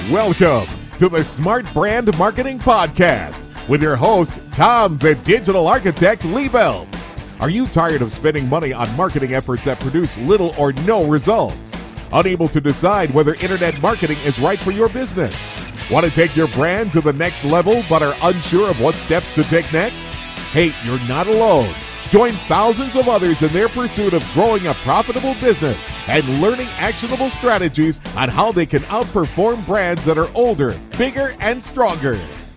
Welcome to the Smart Brand Marketing Podcast with your host, Tom, the Digital Architect Liebelt. Are you tired of spending money on marketing efforts that produce little or no results? Unable to decide whether internet marketing is right for your business? Want to take your brand to the next level but are unsure of what steps to take next? Hey, you're not alone. Join thousands of others in their pursuit of growing a profitable business and learning actionable strategies on how they can outperform brands that are older, bigger, and stronger.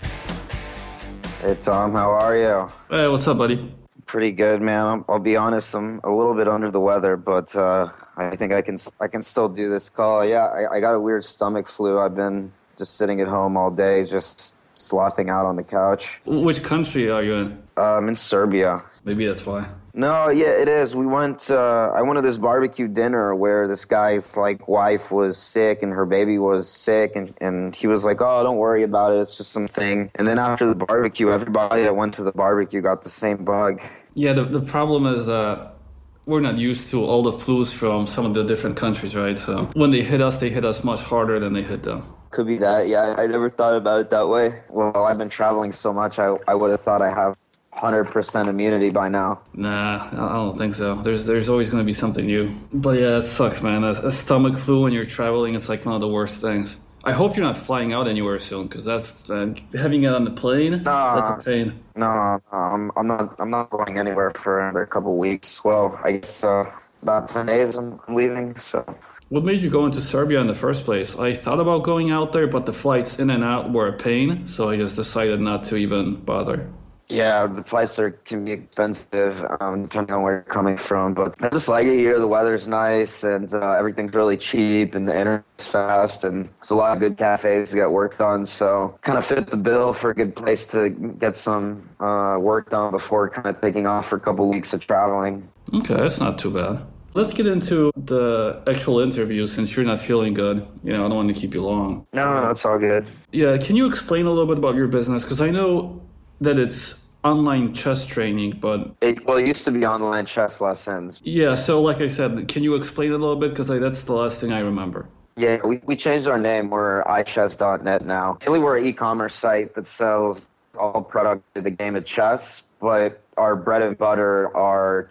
Hey Tom, how are you? Hey, what's up, buddy? Pretty good, man. I'll be honest, I'm a little bit under the weather, but I think I can still do this call. Yeah, I got a weird stomach flu. I've been just sitting at home all day, just slothing out on the couch. Which country are you in? I'm in Serbia. Maybe that's why. No, yeah, it is. I went to this barbecue dinner where this guy's wife was sick and her baby was sick, and he was like, "Oh, don't worry about it. It's just something." And then after the barbecue, everybody that went to the barbecue got the same bug. Yeah, the problem is that we're not used to all the flus from some of the different countries, right? So when they hit us much harder than they hit them. Could be that, yeah. I never thought about it that way. Well, I've been traveling so much, I would have thought I have 100% immunity by now. Nah, I don't think so. There's always going to be something new. But yeah, it sucks, man. A stomach flu when you're traveling, it's like one of the worst things. I hope you're not flying out anywhere soon, because that's having it on the plane. That's a pain. No, I'm not going anywhere for another couple weeks. Well, I guess about 10 days I'm leaving. So. What made you go into Serbia in the first place? I thought about going out there, but the flights in and out were a pain, so I just decided not to even bother. Yeah, the flights can be expensive, depending on where you're coming from. But I just like it here. The weather's nice, and everything's really cheap, and the internet's fast, and there's a lot of good cafes to get work done. So kind of fit the bill for a good place to get some work done before kind of taking off for a couple weeks of traveling. Okay, that's not too bad. Let's get into the actual interview since you're not feeling good. I don't want to keep you long. No, it's all good. Yeah, can you explain a little bit about your business? Because I know that it's online chess training, but... It used to be online chess lessons. Yeah, so like I said, can you explain it a little bit? Because that's the last thing I remember. Yeah, we changed our name. We're iChess.net now. Really, we're an e-commerce site that sells all product to the game of chess, but our bread and butter are...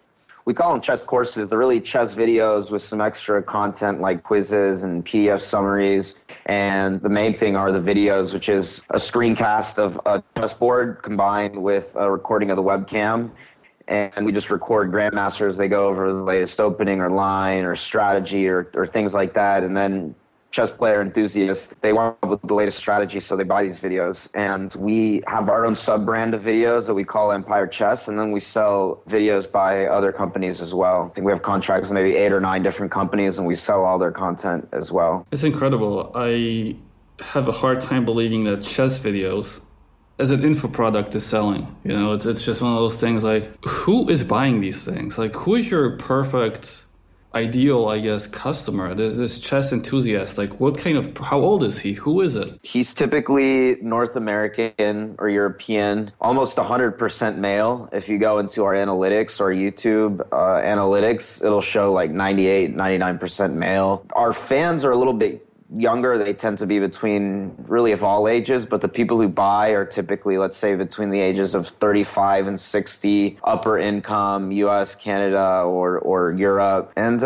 We call them chess courses. They're really chess videos with some extra content like quizzes and PDF summaries. And the main thing are the videos, which is a screencast of a chessboard combined with a recording of the webcam. And we just record grandmasters. They go over the latest opening or line or strategy or things like that. And then chess player enthusiasts, they want the latest strategy, so they buy these videos. And we have our own sub-brand of videos that we call Empire Chess, and then we sell videos by other companies as well. I think we have contracts with maybe 8 or 9 different companies, and we sell all their content as well. It's incredible. I have a hard time believing that chess videos as an info product is selling. It's just one of those things like, who is buying these things? Like, who is your perfect ideal, I guess, customer? There's this chess enthusiast. Like, how old is he? Who is it? He's typically North American or European, almost 100% male. If you go into our analytics or YouTube analytics, it'll show like 98, 99% male. Our fans are a little bit younger. They tend to be between really of all ages, but the people who buy are typically, let's say, between the ages of 35 and 60, upper income, US, Canada, or Europe. And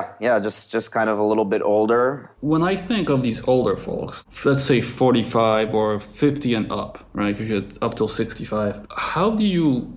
just kind of a little bit older. When I think of these older folks, let's say 45 or 50 and up, right? Because you're up till 65. How do you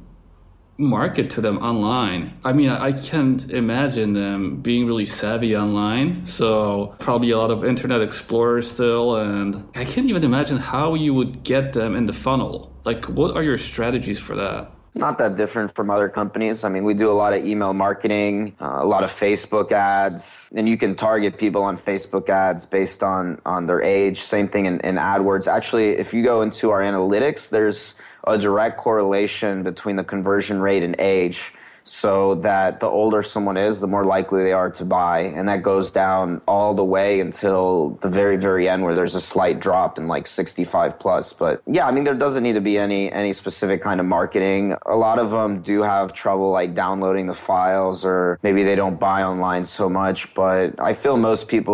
market to them online? I mean, I can't imagine them being really savvy online, so probably a lot of Internet Explorer still, and I can't even imagine how you would get them in the funnel. Like, what are your strategies for that? Not that different from other companies. I mean, we do a lot of email marketing, a lot of Facebook ads, and you can target people on Facebook ads based on their age. Same thing in AdWords. Actually, if you go into our analytics, there's a direct correlation between the conversion rate and age. so that the older someone is, the more likely they are to buy. And that goes down all the way until the very, very end where there's a slight drop in like 65 plus. But yeah, I mean, there doesn't need to be any specific kind of marketing. A lot of them do have trouble like downloading the files, or maybe they don't buy online so much. But I feel most people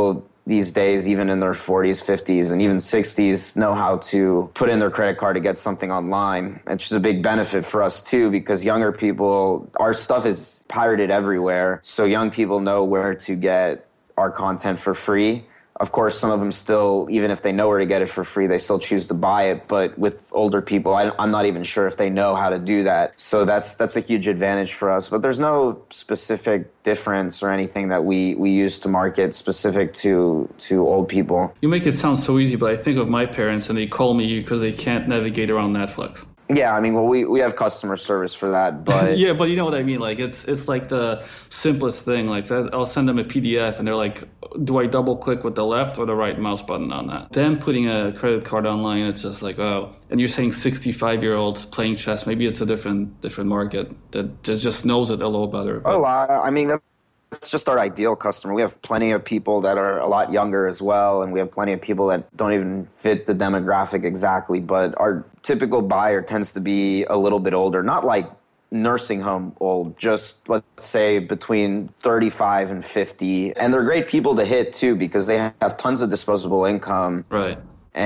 these days, even in their 40s, 50s, and even 60s, know how to put in their credit card to get something online. It's just a big benefit for us too, because younger people, our stuff is pirated everywhere. So young people know where to get our content for free. Of course, some of them still, even if they know where to get it for free, they still choose to buy it. But with older people, I'm not even sure if they know how to do that. So that's a huge advantage for us. But there's no specific difference or anything that we use to market specific to old people. You make it sound so easy, but I think of my parents and they call me because they can't navigate around Netflix. Yeah, I mean, well, we have customer service for that, but yeah, but you know what I mean. Like it's like the simplest thing. Like that, I'll send them a PDF, and they're like, "Do I double click with the left or the right mouse button on that?" Then putting a credit card online, it's just like, oh. And you're saying 65-year-olds playing chess. Maybe it's a different market that just knows it a little better. Oh, I mean, that's just our ideal customer. We have plenty of people that are a lot younger as well, and we have plenty of people that don't even fit the demographic exactly, but our typical buyer tends to be a little bit older, not like nursing home old, just let's say between 35 and 50. And they're great people to hit too, because they have tons of disposable income. Right.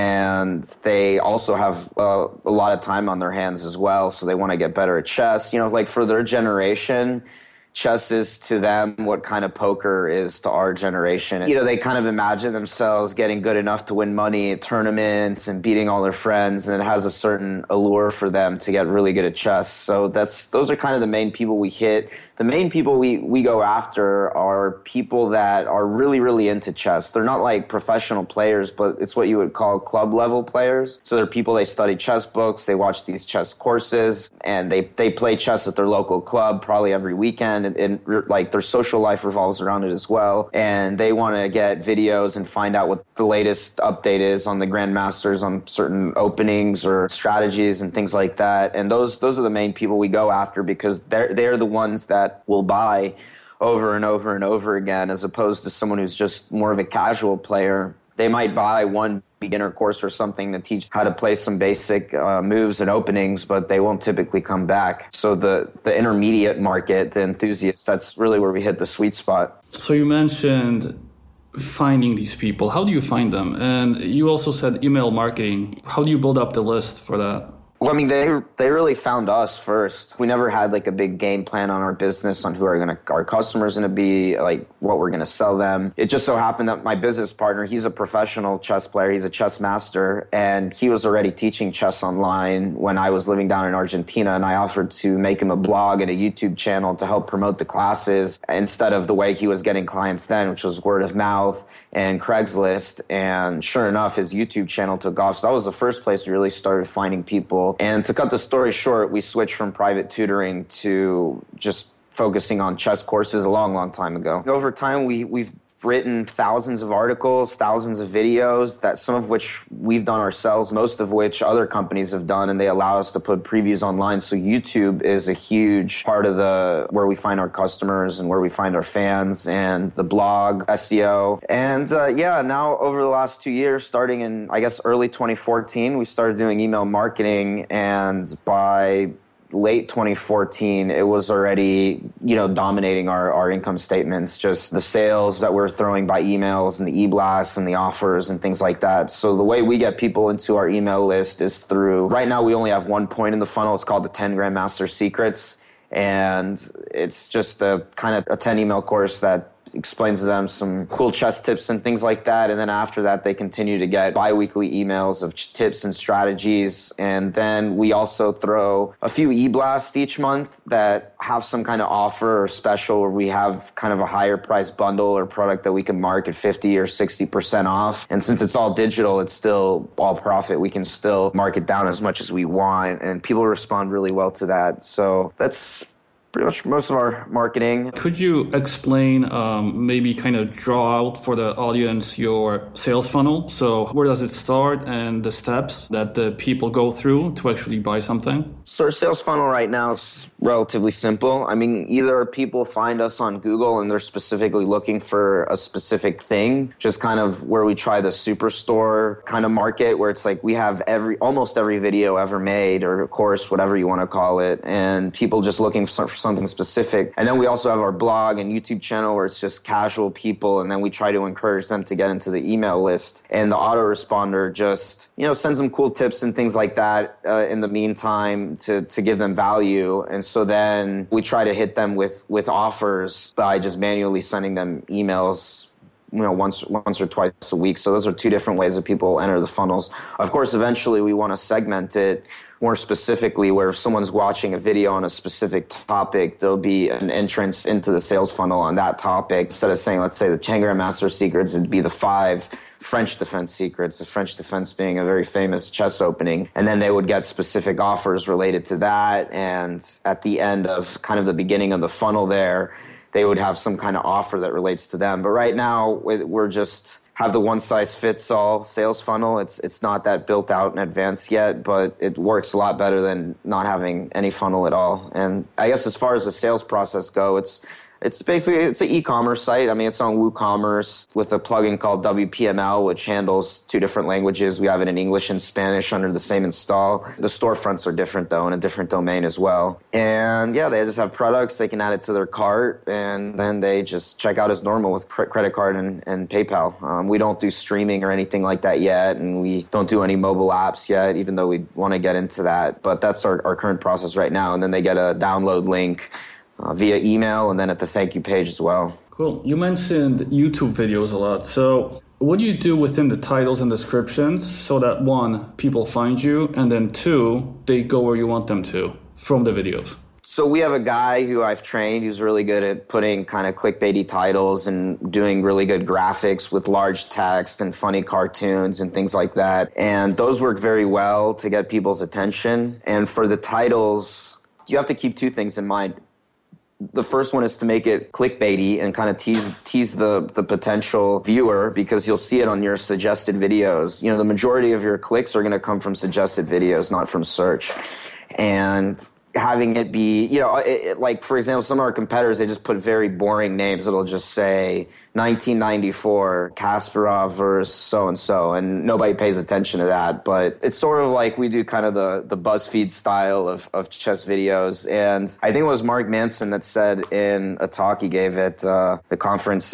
And they also have a lot of time on their hands as well, so they want to get better at chess. You know, like for their generation, chess is to them what kind of poker is to our generation. You know, they kind of imagine themselves getting good enough to win money at tournaments and beating all their friends, and it has a certain allure for them to get really good at chess. So those are kind of the main people we hit. The main people we go after are people that are really, really into chess. They're not like professional players, but it's what you would call club level players. So they're people, they study chess books, they watch these chess courses, and they play chess at their local club probably every weekend. And like their social life revolves around it as well. And they want to get videos and find out what the latest update is on the grandmasters, on certain openings or strategies and things like that. And those are the main people we go after, because they're the ones that will buy over and over and over again, as opposed to someone who's just more of a casual player. They might buy one beginner course or something to teach how to play some basic moves and openings, but they won't typically come back. So the intermediate market, the enthusiasts, that's really where we hit the sweet spot. So you mentioned finding these people. How do you find them? And you also said email marketing. How do you build up the list for that? Well, I mean, they really found us first. We never had like a big game plan on our business, on who our customers going to be, like what we're going to sell them. It just so happened that my business partner, he's a professional chess player. He's a chess master, and he was already teaching chess online when I was living down in Argentina, and I offered to make him a blog and a YouTube channel to help promote the classes instead of the way he was getting clients then, which was word of mouth and Craigslist. And sure enough, his YouTube channel took off. So that was the first place we really started finding people. And to cut the story short, we switched from private tutoring to just focusing on chess courses a long, long time ago. Over time, we've written thousands of articles, thousands of videos, that some of which we've done ourselves, most of which other companies have done, and they allow us to put previews online. So YouTube is a huge part of where we find our customers and where we find our fans, and the blog, SEO. And now over the last 2 years, starting in, I guess, early 2014, we started doing email marketing, and by late 2014, it was already, dominating our income statements, just the sales that we're throwing by emails and the e-blasts and the offers and things like that. So the way we get people into our email list is through, right now we only have one point in the funnel. It's called the 10 Grandmaster Secrets. And it's just a 10 email course that explains to them some cool chess tips and things like that. And then after that, they continue to get bi-weekly emails of tips and strategies. And then we also throw a few e-blasts each month that have some kind of offer or special, where we have kind of a higher price bundle or product that we can mark at 50 or 60% off. And since it's all digital, it's still all profit. We can still mark it down as much as we want, and people respond really well to that. So that's pretty much most of our marketing. Could you explain, maybe kind of draw out for the audience your sales funnel? So where does it start and the steps that the people go through to actually buy something? So our sales funnel right now is relatively simple. I mean, either people find us on Google and they're specifically looking for a specific thing, just kind of where we try the superstore kind of market, where it's like we have almost every video ever made, or course, whatever you want to call it, and people just looking for something specific. And then we also have our blog and YouTube channel where it's just casual people, and then we try to encourage them to get into the email list. And the autoresponder just, sends them cool tips and things like that in the meantime to give them value. And so then we try to hit them with offers by just manually sending them emails once or twice a week. So those are two different ways that people enter the funnels. Of course, eventually we want to segment it more specifically, where if someone's watching a video on a specific topic, there'll be an entrance into the sales funnel on that topic. Instead of saying, let's say, the 10 Grandmaster secrets, it'd be the 5 French defense secrets, the French defense being a very famous chess opening. And then they would get specific offers related to that. And at the end of kind of the beginning of the funnel there, they would have some kind of offer that relates to them. But right now, we're just have the one-size-fits-all sales funnel. It's not that built out in advance yet, but it works a lot better than not having any funnel at all. And I guess as far as the sales process go, it's basically an e-commerce site. I mean, it's on WooCommerce with a plugin called WPML, which handles 2 different languages. We have it in English and Spanish under the same install. The storefronts are different, though, in a different domain as well. And yeah, they just have products. They can add it to their cart, and then they just check out as normal with credit card and PayPal. We don't do streaming or anything like that yet, and we don't do any mobile apps yet, even though we want to get into that. But that's our current process right now. And then they get a download link via email, and then at the thank you page as well. Cool. You mentioned YouTube videos a lot. So what do you do within the titles and descriptions so that 1, people find you, and then 2, they go where you want them to from the videos? So we have a guy who I've trained who's really good at putting kind of clickbaity titles and doing really good graphics with large text and funny cartoons and things like that. And those work very well to get people's attention. And for the titles, you have to keep 2 things in mind. The first one is to make it clickbaity and kind of tease the potential viewer, because you'll see it on your suggested videos. The majority of your clicks are going to come from suggested videos, not from search. And having it be, like, for example, some of our competitors, they just put very boring names. It'll just say 1994, Kasparov versus so-and-so, and nobody pays attention to that. But it's sort of like we do kind of the BuzzFeed style of chess videos. And I think it was Mark Manson that said in a talk he gave at the conference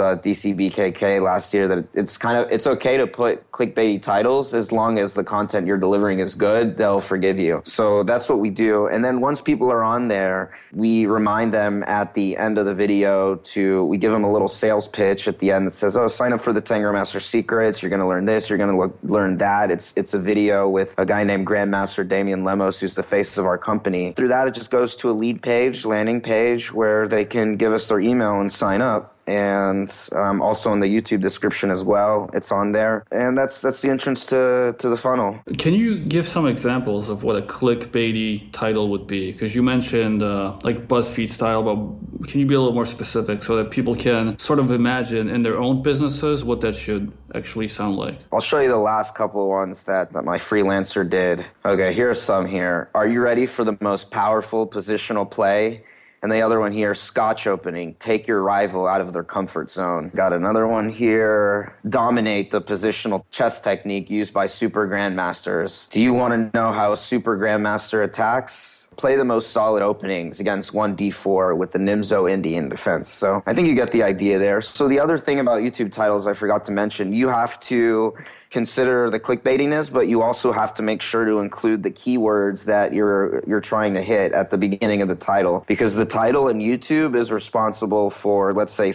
DCBKK last year that it's okay to put clickbaity titles as long as the content you're delivering is good. They'll forgive you. So that's what we do. And then once people are on there, we remind them at the end of the video we give them a little sales pitch at the end that says, sign up for the 10 Grandmaster secrets. You're going to learn this. You're going to learn that. It's a video with a guy named Grandmaster Damian Lemos, who's the face of our company. Through that, it just goes to a lead page, landing page, where they can give us their email and sign up. And also in the YouTube description as well, it's on there. And that's the entrance to the funnel. Can you give some examples of what a clickbaity title would be? Because you mentioned like BuzzFeed style, but can you be a little more specific so that people can sort of imagine in their own businesses what that should actually sound like? I'll show you the last couple of ones that my freelancer did. Okay, here's some here. Are you ready for the most powerful positional play? And the other one here, Scotch opening, take your rival out of their comfort zone. Got another one here, dominate the positional chess technique used by super grandmasters. Do you want to know how a super grandmaster attacks? Play the most solid openings against 1d4 with the Nimzo Indian defense. So I think you get the idea there. So the other thing about YouTube titles I forgot to mention, you have to consider the clickbaitiness, but you also have to make sure to include the keywords that you're trying to hit at the beginning of the title, because the title in YouTube is responsible for, let's say,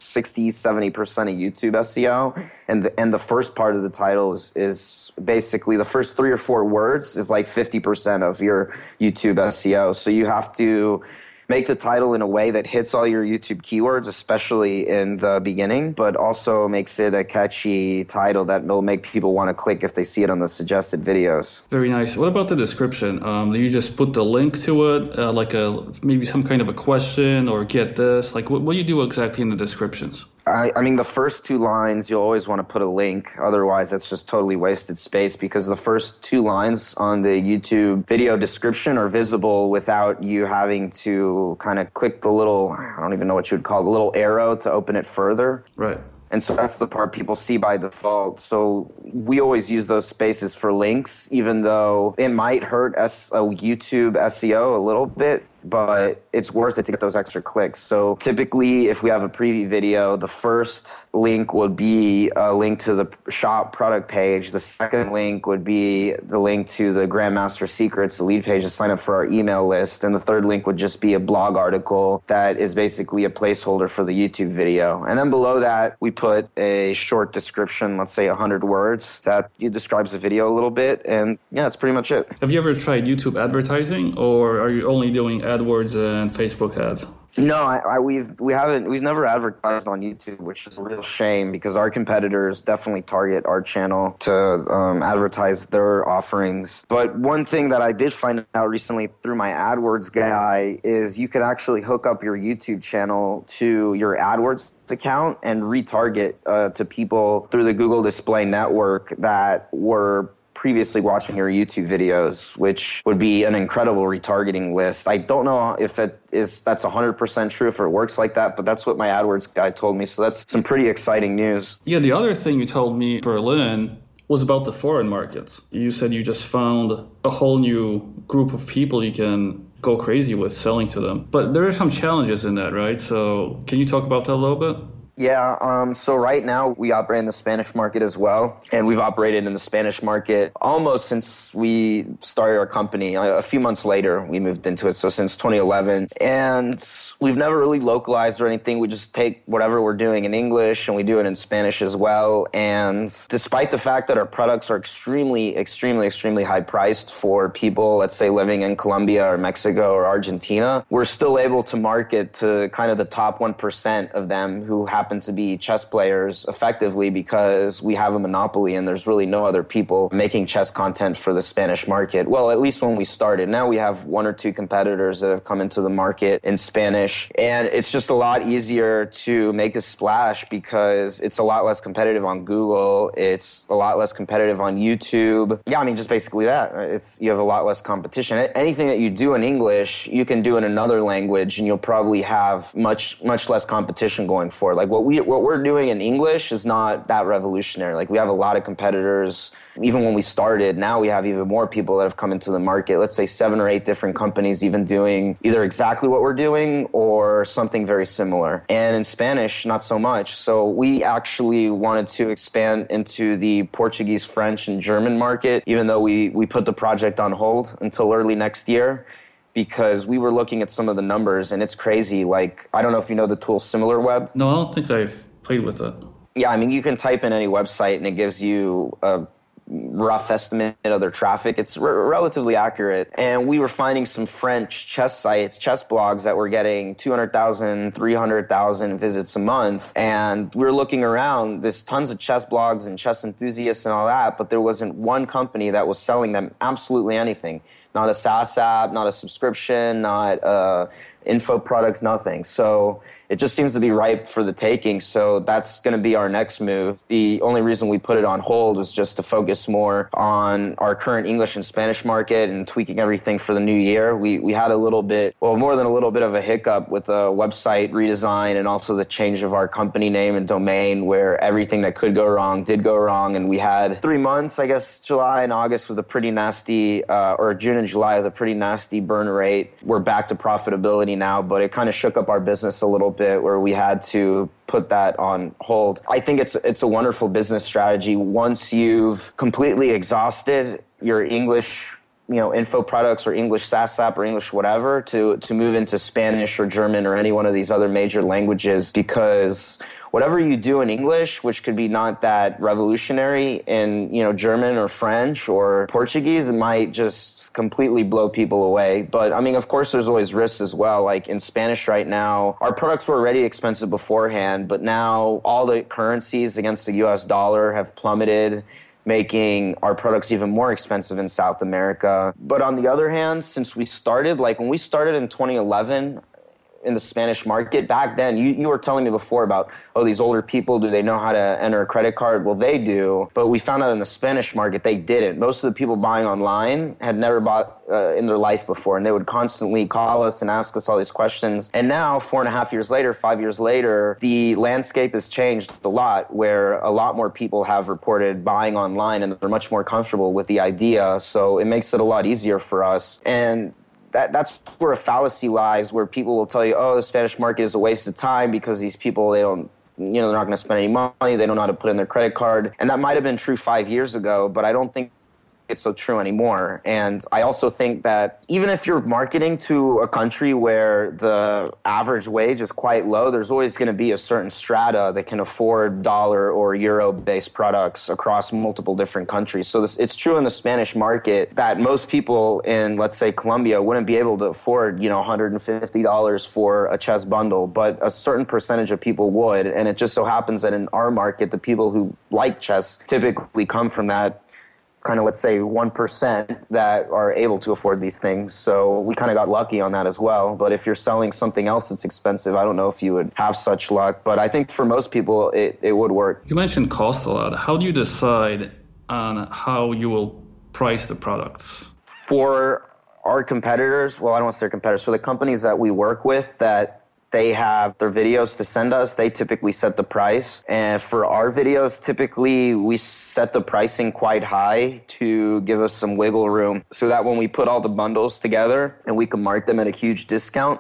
60-70% of YouTube SEO, and the first part of the title is basically the first 3 or 4 words is like 50% of your YouTube SEO. So you have to make the title in a way that hits all your YouTube keywords, especially in the beginning, but also makes it a catchy title that will make people want to click if they see it on the suggested videos. Very nice. What about the description? Do you just put the link to it, like maybe some kind of a question or get this? Like what do you do exactly in the descriptions? I mean, the first 2 lines, you'll always want to put a link. Otherwise, that's just totally wasted space, because the first 2 lines on the YouTube video description are visible without you having to kind of click the little, I don't even know what you would call it, the little arrow to open it further. Right. And so that's the part people see by default. So we always use those spaces for links, even though it might hurt a YouTube SEO a little bit. but it's worth it to get those extra clicks. So typically, if we have a preview video, the first link would be a link to the shop product page. The second link would be the link to the Grandmaster Secrets, the lead page to sign up for our email list. And the third link would just be a blog article that is basically a placeholder for the YouTube video. And then below that, we put a short description, let's say 100 words, that describes the video a little bit. And yeah, that's pretty much it. Have you ever tried YouTube advertising, or are you only doing AdWords and Facebook ads? No, we've never advertised on YouTube, which is a real shame because our competitors definitely target our channel to advertise their offerings. But one thing that I did find out recently through my AdWords guy is you could actually hook up your YouTube channel to your AdWords account and retarget to people through the Google Display Network that were previously watching your YouTube videos, which would be an incredible retargeting list. I don't know if that's 100% true, if it works like that, but that's what my AdWords guy told me. So that's some pretty exciting news. Yeah, the other thing you told me, Berlin, was about the foreign markets. You said you just found a whole new group of people you can go crazy with selling to them. But there are some challenges in that, right? So can you talk about that a little bit? Yeah, so right now we operate in the Spanish market as well, and we've operated in the Spanish market almost since we started our company. A few months later, we moved into it, so since 2011. And we've never really localized or anything. We just take whatever we're doing in English and we do it in Spanish as well. And despite the fact that our products are extremely, extremely, extremely high priced for people, let's say, living in Colombia or Mexico or Argentina, we're still able to market to kind of the top 1% of them who happen to be chess players effectively because we have a monopoly and there's really no other people making chess content for the Spanish market. Well, at least when we started. Now we have one or two competitors that have come into the market in Spanish, and it's just a lot easier to make a splash because it's a lot less competitive on Google. It's a lot less competitive on YouTube. Yeah, I mean, just basically that. You have a lot less competition. Anything that you do in English, you can do in another language, and you'll probably have much less competition going forward. Like what we're doing in English is not that revolutionary. Like we have a lot of competitors. Even when we started, now we have even more people that have come into the market. Let's say 7 or 8 different companies even doing either exactly what we're doing or something very similar. And in Spanish, not so much. So we actually wanted to expand into the Portuguese, French, and German market, even though we put the project on hold until early next year, because we were looking at some of the numbers, and it's crazy. Like, I don't know if you know the tool SimilarWeb. No, I don't think I've played with it. Yeah, I mean, you can type in any website, and it gives you a rough estimate of their traffic. It's relatively accurate. And we were finding some French chess sites, chess blogs that were getting 200,000, 300,000 visits a month. And we were looking around, there's tons of chess blogs and chess enthusiasts and all that, but there wasn't one company that was selling them absolutely anything. Not a SaaS app, not a subscription, not info products, nothing. So it just seems to be ripe for the taking. So that's going to be our next move. The only reason we put it on hold was just to focus more on our current English and Spanish market and tweaking everything for the new year. We had a little bit, well, more than a little bit of a hiccup with a website redesign and also the change of our company name and domain, where everything that could go wrong did go wrong. And we had 3 months, I guess, July and August with a pretty nasty, or June and July with a pretty nasty burn rate. We're back to profitability now, but it kind of shook up our business a little bit where we had to put that on hold. I think it's a wonderful business strategy once you've completely exhausted your English, info products or English SaaS app or English whatever, to move into Spanish or German or any one of these other major languages, because whatever you do in English, which could be not that revolutionary in, German or French or Portuguese, it might just completely blow people away. But I mean, of course, there's always risks as well. Like in Spanish right now, our products were already expensive beforehand, but now all the currencies against the US dollar have plummeted, making our products even more expensive in South America. But on the other hand, since we started, like when we started in 2011, in the Spanish market, back then, you were telling me before about, these older people, do they know how to enter a credit card? Well, they do, but we found out in the Spanish market, they didn't. Most of the people buying online had never bought in their life before, and they would constantly call us and ask us all these questions. And now, 4.5 years later, 5 years later, the landscape has changed a lot, where a lot more people have reported buying online, and they're much more comfortable with the idea, so it makes it a lot easier for us. And that's where a fallacy lies, where people will tell you, oh, the Spanish market is a waste of time because these people, they're not going to spend any money. They don't know how to put in their credit card. And that might have been true 5 years ago, but I don't think it's so true anymore. And I also think that even if you're marketing to a country where the average wage is quite low, there's always going to be a certain strata that can afford dollar or euro based products across multiple different countries. So it's true in the Spanish market that most people in, let's say, Colombia wouldn't be able to afford, $150 for a chess bundle, but a certain percentage of people would. And it just so happens that in our market, the people who like chess typically come from that kind of, let's say, 1% that are able to afford these things. So we kind of got lucky on that as well. But if you're selling something else that's expensive, I don't know if you would have such luck. But I think for most people, it would work. You mentioned cost a lot. How do you decide on how you will price the products? For our competitors, well, I don't want to say competitors, so the companies that we work with that they have their videos to send us, they typically set the price. And for our videos, typically we set the pricing quite high to give us some wiggle room so that when we put all the bundles together and we can mark them at a huge discount,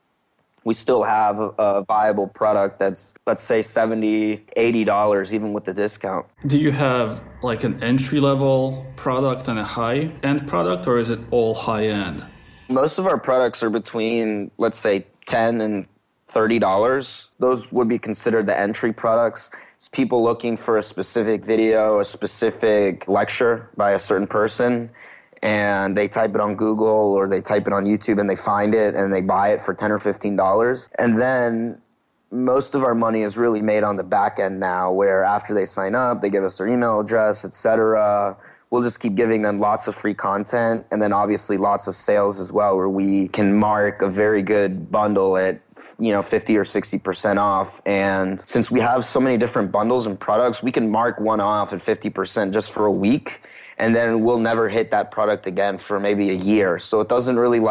we still have a viable product that's, let's say, $70, $80, even with the discount. Do you have like an entry-level product and a high-end product, or is it all high-end? Most of our products are between, let's say, $10 and $30. Those would be considered the entry products. It's people looking for a specific video, a specific lecture by a certain person, and they type it on Google or they type it on YouTube and they find it and they buy it for $10 or $15. And then most of our money is really made on the back end now, where after they sign up, they give us their email address, etc. We'll just keep giving them lots of free content, and then obviously lots of sales as well, where we can mark a very good bundle at 50 or 60% off. And since we have so many different bundles and products, we can mark one off at 50% just for a week, and then we'll never hit that product again for maybe a year. So it doesn't really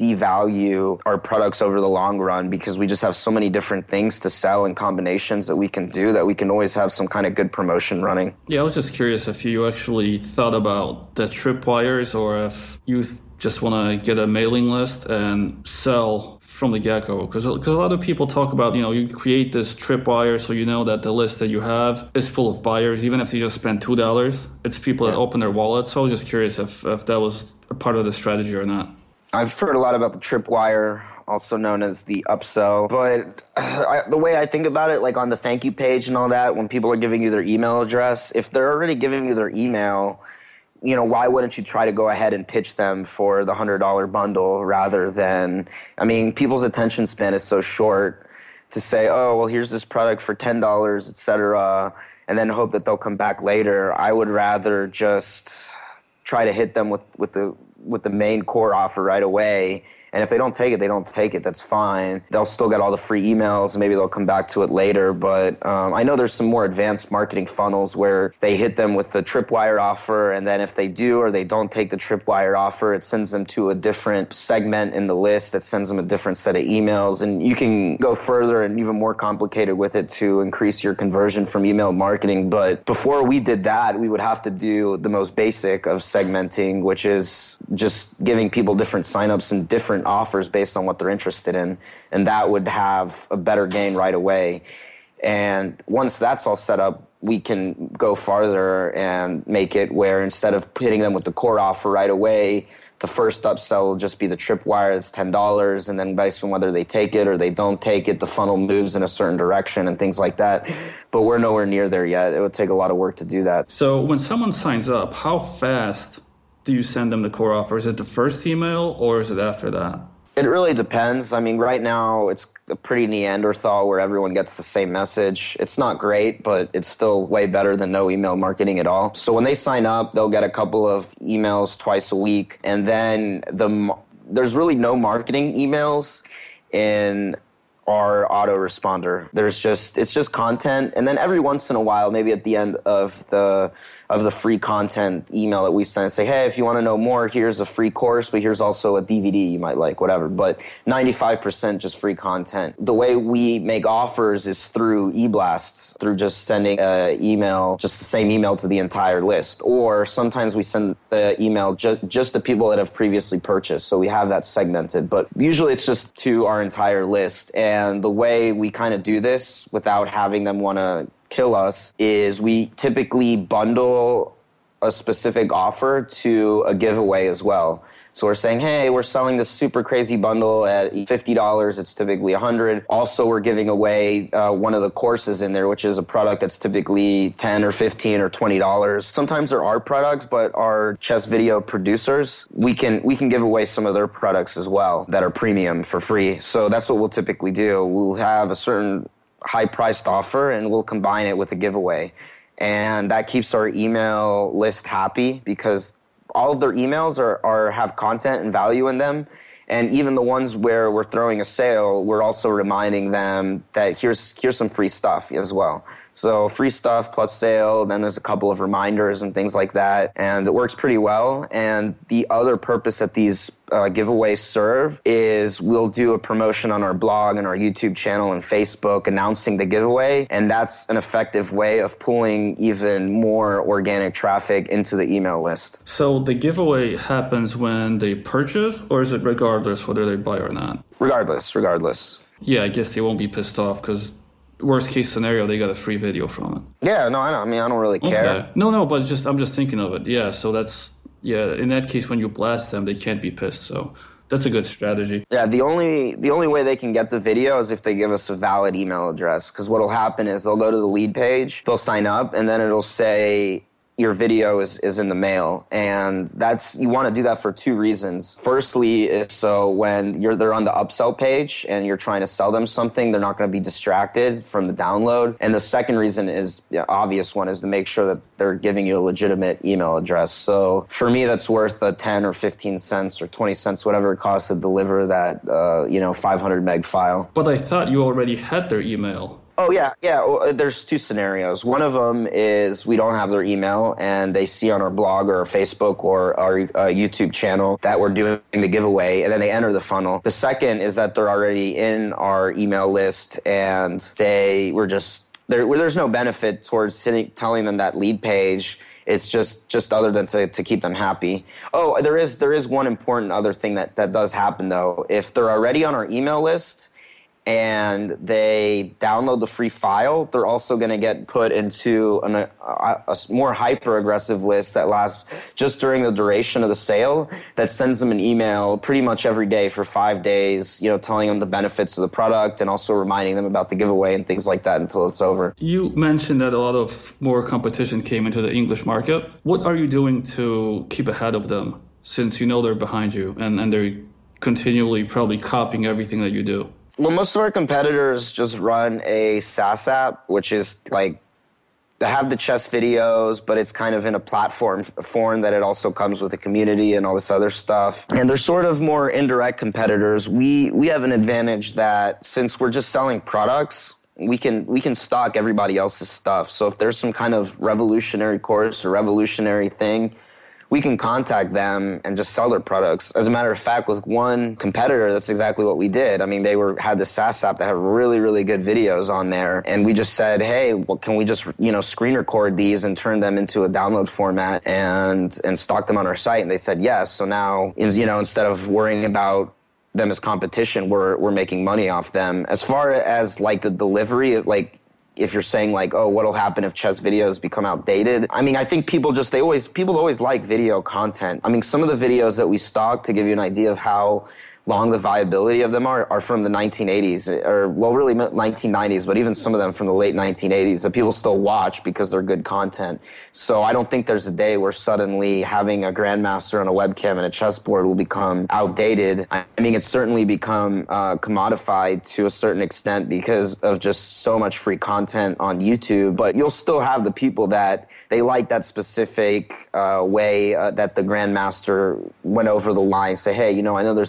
devalue our products over the long run, because we just have so many different things to sell and combinations that we can do that we can always have some kind of good promotion running. Yeah, I was just curious if you actually thought about the tripwires, or if you just want to get a mailing list and sell from the get-go, because a lot of people talk about, you create this tripwire so you know that the list that you have is full of buyers, even if you just spend $2. It's people that open their wallets. So I was just curious if that was a part of the strategy or not. I've heard a lot about the tripwire, also known as the upsell, but the way I think about it, like on the thank you page and all that, when people are giving you their email address, if they're already giving you their email, why wouldn't you try to go ahead and pitch them for the $100 bundle rather than, people's attention span is so short to say, oh, well, here's this product for $10, et cetera, and then hope that they'll come back later. I would rather just try to hit them with the main core offer right away. And if they don't take it, they don't take it. That's fine. They'll still get all the free emails, and maybe they'll come back to it later. But I know there's some more advanced marketing funnels where they hit them with the tripwire offer, and then if they do or they don't take the tripwire offer, it sends them to a different segment in the list that sends them a different set of emails. And you can go further and even more complicated with it to increase your conversion from email marketing. But before we did that, we would have to do the most basic of segmenting, which is just giving people different signups and different offers based on what they're interested in, and that would have a better gain right away. And once that's all set up, we can go farther and make it where instead of hitting them with the core offer right away, the first upsell will just be the tripwire. It's $10, and then based on whether they take it or they don't take it, the funnel moves in a certain direction and things like that. But we're nowhere near there yet. It would take a lot of work to do that. So when someone signs up, how fast do you send them the core offer? Is it the first email or is it after that? It really depends. Right now it's a pretty Neanderthal where everyone gets the same message. It's not great, but it's still way better than no email marketing at all. So when they sign up, they'll get a couple of emails twice a week. And then there's really no marketing emails in our autoresponder. It's just content, and then every once in a while, maybe at the end of the free content email that we send, say, hey, if you want to know more, here's a free course, but here's also a DVD you might like, whatever. But 95% just free content. The way we make offers is through e-blasts, through just sending an email, just the same email to the entire list. Or sometimes we send the email just to people that have previously purchased, so we have that segmented. But usually it's just to our entire list. And the way we kind of do this without having them want to kill us is we typically bundle a specific offer to a giveaway as well. So we're saying, hey, we're selling this super crazy bundle at $50. It's typically $100. Also, we're giving away one of the courses in there, which is a product that's typically $10 or $15 or $20. Sometimes there are products, but our chess video producers, we can give away some of their products as well that are premium for free. So that's what we'll typically do. We'll have a certain high-priced offer, and we'll combine it with a giveaway. And that keeps our email list happy because all of their emails have content and value in them. And even the ones where we're throwing a sale, we're also reminding them that here's some free stuff as well. So free stuff plus sale, then there's a couple of reminders and things like that. And it works pretty well. And the other purpose that these giveaways serve is we'll do a promotion on our blog and our YouTube channel and Facebook announcing the giveaway. And that's an effective way of pulling even more organic traffic into the email list. So the giveaway happens when they purchase, or is it regardless whether they buy or not? Regardless. Yeah, I guess they won't be pissed off because worst case scenario, they got a free video from it. Yeah, no, I know. I mean, I don't really care. Okay. No, but I'm just thinking of it. Yeah, so in that case, when you blast them, they can't be pissed. So that's a good strategy. Yeah, the only way they can get the video is if they give us a valid email address. Because what'll happen is they'll go to the lead page, they'll sign up, and then it'll say your video is in the mail. And you want to do that for two reasons. Firstly is so when they're on the upsell page and you're trying to sell them something, they're not going to be distracted from the download. And the second reason is, the obvious one, is to make sure that they're giving you a legitimate email address. So for me, that's worth 10 or 15 cents or 20 cents, whatever it costs to deliver that 500 meg file. But I thought you already had their email. Oh, yeah. Well, there's two scenarios. One of them is we don't have their email and they see on our blog or our Facebook or our YouTube channel that we're doing the giveaway, and then they enter the funnel. The second is that they're already in our email list and there's no benefit towards telling them that lead page. It's just other than to keep them happy. Oh, there is one important other thing that does happen, though. If they're already on our email list and they download the free file, they're also going to get put into a more hyper-aggressive list that lasts just during the duration of the sale, that sends them an email pretty much every day for 5 days, telling them the benefits of the product and also reminding them about the giveaway and things like that until it's over. You mentioned that a lot of more competition came into the English market. What are you doing to keep ahead of them, since they're behind you and they're continually probably copying everything that you do? Well, most of our competitors just run a SaaS app, which is like they have the chess videos, but it's kind of in a platform form that it also comes with a community and all this other stuff. And they're sort of more indirect competitors. We have an advantage that since we're just selling products, we can stock everybody else's stuff. So if there's some kind of revolutionary course or revolutionary thing, we can contact them and just sell their products. As a matter of fact, with one competitor, that's exactly what we did. I mean, they had the SaaS app that had really, really good videos on there. And we just said, hey, well, can we just, screen record these and turn them into a download format and stock them on our site? And they said yes. So now, instead of worrying about them as competition, we're making money off them. As far as like the delivery, like, if you're saying like, oh, what'll happen if chess videos become outdated? I mean, I think people always like video content. I mean, some of the videos that we stock, to give you an idea of how long the viability of them are from the 1980s, or well, really 1990s, but even some of them from the late 1980s that people still watch because they're good content. So I don't think there's a day where suddenly having a grandmaster on a webcam and a chessboard will become outdated. I mean, it's certainly become commodified to a certain extent because of just so much free content on YouTube, but you'll still have the people that they like that specific way that the grandmaster went over the line, say, hey, I know there's the free content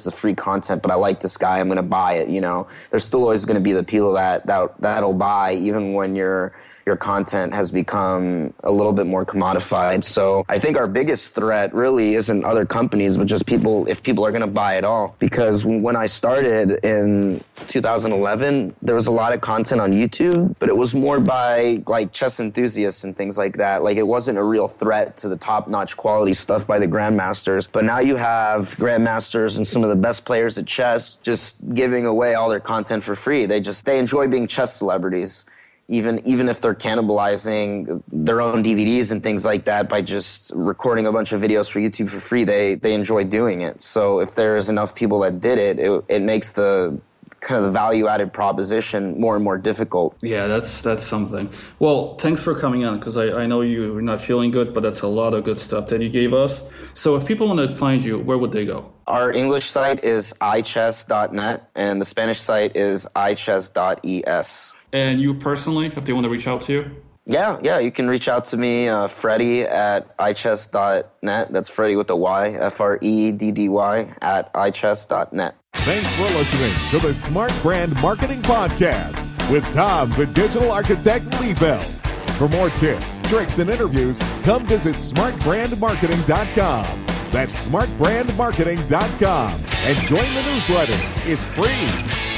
content, but I like this guy, I'm going to buy it. There's still always going to be the people that'll buy, even when your content has become a little bit more commodified. So I think our biggest threat really isn't other companies, but just if people are going to buy it all. Because when I started in 2011, there was a lot of content on YouTube, but it was more by like chess enthusiasts and things like that. Like, it wasn't a real threat to the top-notch quality stuff by the grandmasters. But now you have grandmasters and some of the best players at chess just giving away all their content for free. They enjoy being chess celebrities. Even if they're cannibalizing their own DVDs and things like that by just recording a bunch of videos for YouTube for free, they enjoy doing it. So if there's enough people that did it makes the kind of the value-added proposition more and more difficult. Yeah, that's something. Well, thanks for coming on, because I know you're not feeling good, but that's a lot of good stuff that you gave us. So if people want to find you, where would they go? Our English site is ichess.net, and the Spanish site is ichess.es. And you personally, if they want to reach out to you? Yeah, you can reach out to me, Freddie at ichess.net. That's Freddie with a Y, FREDDY at ichess.net. Thanks for listening to the Smart Brand Marketing Podcast with Tom, the digital architect Liebelt. For more tips, tricks, and interviews, come visit smartbrandmarketing.com. That's smartbrandmarketing.com. And join the newsletter. It's free.